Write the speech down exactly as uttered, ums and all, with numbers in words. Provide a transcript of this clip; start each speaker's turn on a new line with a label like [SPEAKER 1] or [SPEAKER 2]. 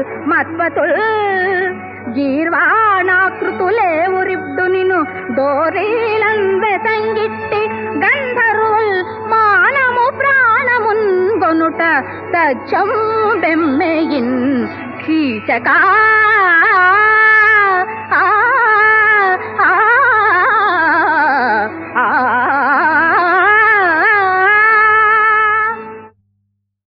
[SPEAKER 1] మత్వతుల్ గీర్వాణాకృతులేవురిబ్డు నిను దోరీలన్ వెతంగిట్టి గంధర్వుల్ మానము ప్రాణమున్ గొనుట తచ్చం బెమ్మెయిన్ కీచకా